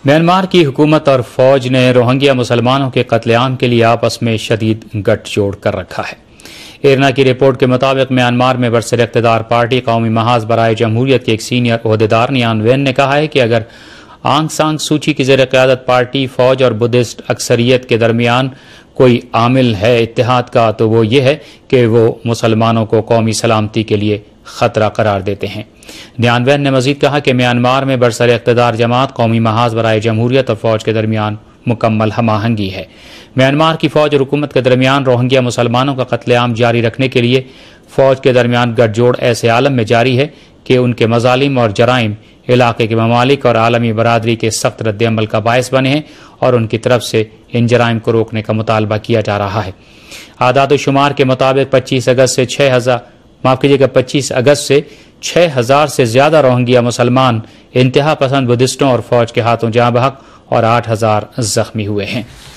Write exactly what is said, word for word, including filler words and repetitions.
Myanmar की हुकूमत और फौज ने रोहिंग्या मुसलमानों के कत्लेआम के लिए आपस में शदीद गठजोड़ कर रखा है। इरना की रिपोर्ट के मुताबिक म्यांमार में बरसर इक़्तिदार पार्टी कौमी महाज बराए जमहूरियत के एक सीनियर ओहदेदार नियान वैन ने कहा है कि अगर आंग सांग सूची की ज़ेर क़यादत पार्टी, फौज और बुद्धिस्ट अक्सरियत के दरमियान कोई आमिल है इत्तेहाद का, तो वो ये है कि वो मुसलमानों को कौमी सलामती के लिए खतरा करार देते हैं। नियान वैन ने मजीद कहा कि म्यांमार में बरसर इक़्तिदार जमात, कौमी महाज बराए जमहूरियत और फौज के दरमियान मुकम्मल हमाहंगी है। म्यांमार की फौज और हुकूमत के दरमियान रोहिंग्या मुसलमानों का कत्लेआम जारी रखने के लिए फौज के दरमियान गठजोड़ ऐसे आलम में जारी है कि उनके मजालिम और जराइम इलाके के ममालिक और आलमी बरादरी के सख्त रद्द-ए-अमल का बायस बने हैं और उनकी तरफ से इन जराइम को रोकने का मुतालबा किया जा रहा है। आदाद शुमार के मुताबिक पच्चीस अगस्त से छः हजार माफ कीजिएगा पच्चीस अगस्त से छः हजार से ज्यादा रोहिंग्या मुसलमान इंतहा पसंद बुद्धिस्टों और फौज के हाथों जाँ बहक और आठ हजार जख्मी हुए हैं।